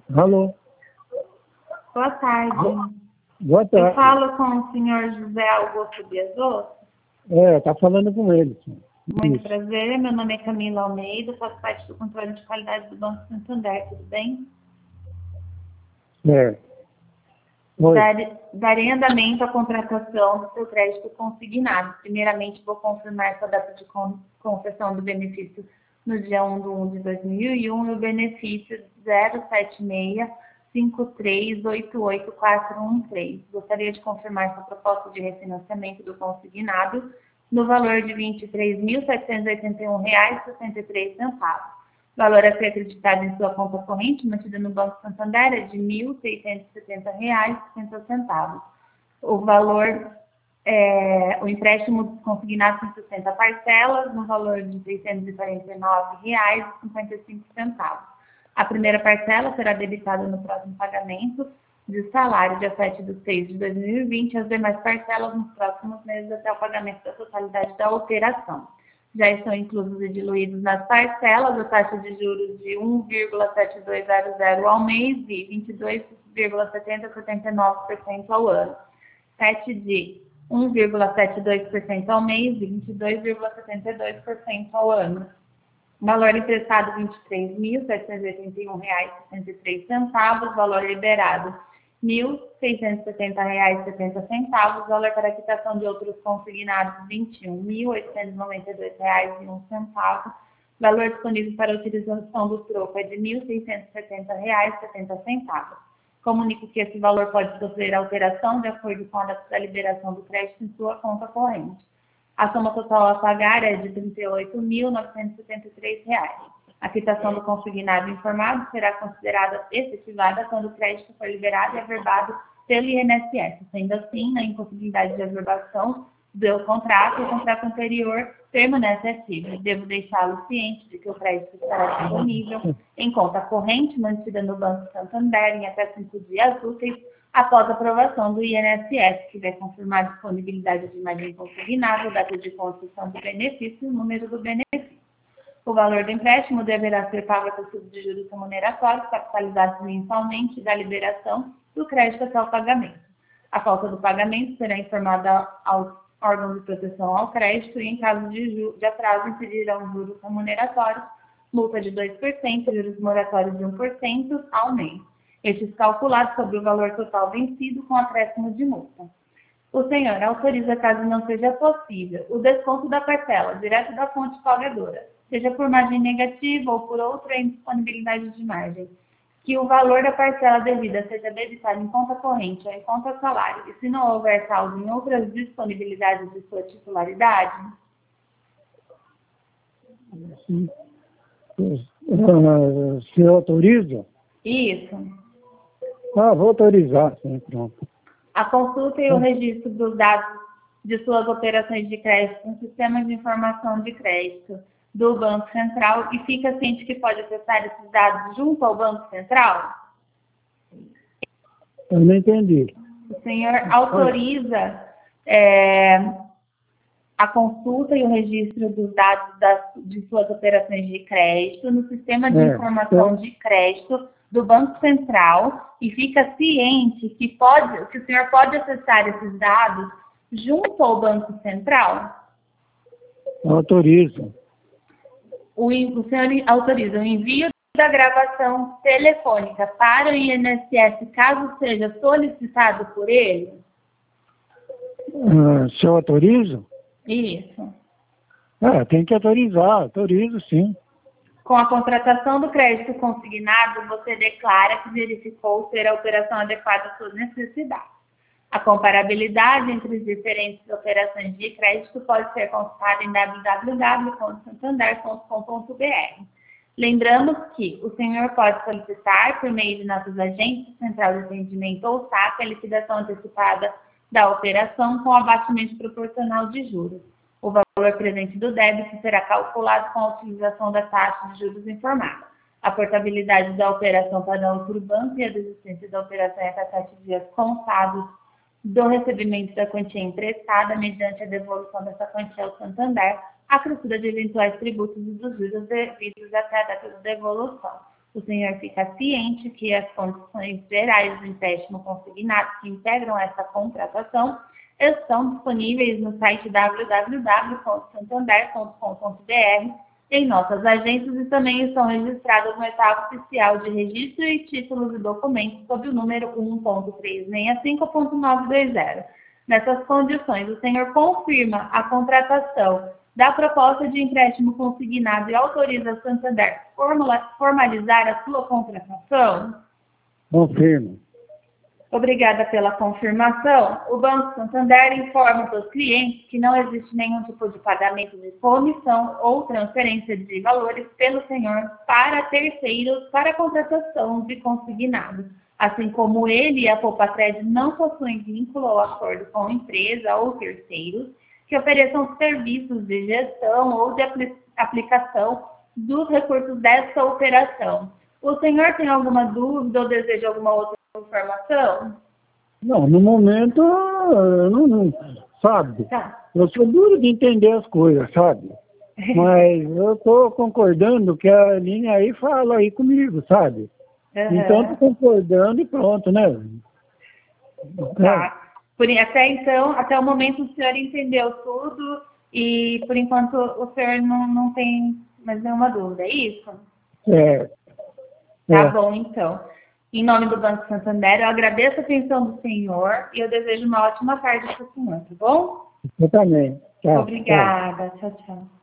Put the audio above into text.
Alô? Boa tarde. Boa Eu tarde. falo com o senhor José Augusto Biasotto. Tá falando com ele. Sim. Muito Isso. prazer, meu nome é Camila Almeida, faço parte do controle de qualidade do Banco Santander, tudo bem? É. Oi. Darei andamento à contratação do seu crédito consignado. Primeiramente, vou confirmar sua data de concessão do benefício no dia 1/1/2001 e o benefício 07653884113. Gostaria de confirmar sua proposta de refinanciamento do consignado no valor de R$ 23.781,63. O valor a ser acreditado em sua conta corrente, mantida no Banco Santander, é de R$ 1.670,60. O valor, o empréstimo consignado com 60 parcelas, no valor de R$ 649,55. A primeira parcela será debitada no próximo pagamento de salário, dia 7/6/2020, e as demais parcelas nos próximos meses até o pagamento da totalidade da operação. Já estão inclusos e diluídos nas parcelas a taxa de juros de 1,7200 ao mês e 22,7079% ao ano. TET de 1,72% ao mês e 22,72% ao ano. Valor emprestado R$ 23.781,63. Valor liberado R$ 1.670,70. Valor para quitação de outros consignados R$ 21.892,01. Valor disponível para utilização do troco é de R$ 1.670,70. Comunico que esse valor pode sofrer alteração de acordo com a data da liberação do crédito em sua conta corrente. A soma total a pagar é de R$ 38.973. A quitação do consignado informado será considerada efetivada quando o crédito for liberado e averbado pelo INSS. Sendo assim, na impossibilidade de averbação do contrato, o contrato anterior permanece ativo. Devo deixá-lo ciente de que o crédito estará disponível em conta corrente mantida no Banco Santander em até 5 dias úteis após a aprovação do INSS, que vai confirmar a disponibilidade de imagem consignada, data de concessão do benefício e o número do benefício. O valor do empréstimo deverá ser pago a título de juros remuneratórios, capitalizados mensalmente da liberação do crédito até o pagamento. A falta do pagamento será informada ao órgão de proteção ao crédito e, em caso de atraso, incidirão juros remuneratórios, multa de 2%, juros moratórios de 1% ao mês. Estes calculados sobre o valor total vencido com acréscimo de multa. O senhor autoriza, caso não seja possível, o desconto da parcela direto da fonte pagadora, seja por margem negativa ou por outra indisponibilidade de margem, que o valor da parcela devida seja debitado em conta corrente ou em conta salário, e se não houver saldo em outras disponibilidades de sua titularidade? Você autoriza? Isso. Vou autorizar, sim, pronto. A consulta e o registro dos dados de suas operações de crédito no Sistema de Informação de Crédito do Banco Central e fica ciente que pode acessar esses dados junto ao Banco Central? Eu não entendi. O senhor autoriza a consulta e o registro dos dados de suas operações de crédito no Sistema de Informação de Crédito do Banco Central e fica ciente que o senhor pode acessar esses dados junto ao Banco Central? Autorizo. O senhor autoriza o envio da gravação telefônica para o INSS, caso seja solicitado por ele? Se eu autorizo? Isso. Tem que autorizar, autorizo sim. Com a contratação do crédito consignado, você declara que verificou ser a operação adequada às suas necessidades. A comparabilidade entre as diferentes operações de crédito pode ser consultada em www.santander.com.br. Lembramos que o senhor pode solicitar, por meio de nossos agentes, Central de Atendimento ou SAC, a liquidação antecipada da operação com abatimento proporcional de juros. O valor presente do débito será calculado com a utilização da taxa de juros informada. A portabilidade da operação para outro banco e a desistência da operação em até 7 dias contados do recebimento da quantia emprestada mediante a devolução dessa quantia ao Santander, a crescida de eventuais tributos e dos juros devidos até a data da devolução. O senhor fica ciente que as condições gerais do empréstimo consignado que integram essa contratação estão disponíveis no site www.santander.com.br, em nossas agências e também estão registradas no etapa oficial de registro e títulos e documentos sob o número 1.365.920. Nessas condições, o senhor confirma a contratação da proposta de empréstimo consignado e autoriza a Santander formalizar a sua contratação? Confirmo. Obrigada pela confirmação. O Banco Santander informa para os clientes que não existe nenhum tipo de pagamento de comissão ou transferência de valores pelo senhor para terceiros para a contratação de consignado. Assim como ele e a Poupa-Crédito não possuem vínculo ou acordo com empresa ou terceiros que ofereçam serviços de gestão ou de aplicação dos recursos dessa operação. O senhor tem alguma dúvida ou deseja alguma outra informação? Não, no momento, eu não sabe? Tá. Eu sou duro de entender as coisas, sabe? Mas eu estou concordando que a linha aí fala aí comigo, sabe? Uhum. Então, estou concordando e pronto, né? Tá. Até então, até o momento, o senhor entendeu tudo e, por enquanto, o senhor não tem mais nenhuma dúvida, é isso? Tá bom, então. Em nome do Banco Santander, eu agradeço a atenção do senhor e eu desejo uma ótima tarde para o senhor, tá bom? Eu também. Tchau, Obrigada. Tchau, tchau.